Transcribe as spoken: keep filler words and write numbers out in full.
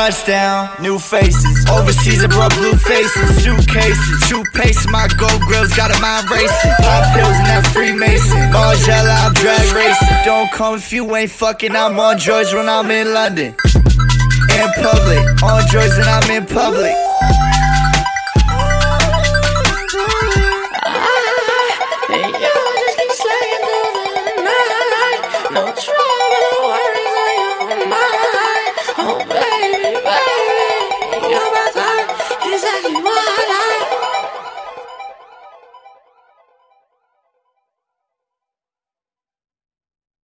touchdown, new faces. Overseas, I brought blue faces, suitcases, shoe pace. My gold grills got a mind racing. Pop pills and that Freemason. Margiela, I'm drag racing. Don't come if you ain't fucking. I'm on drugs when I'm in London. In public, on drugs and I'm in public.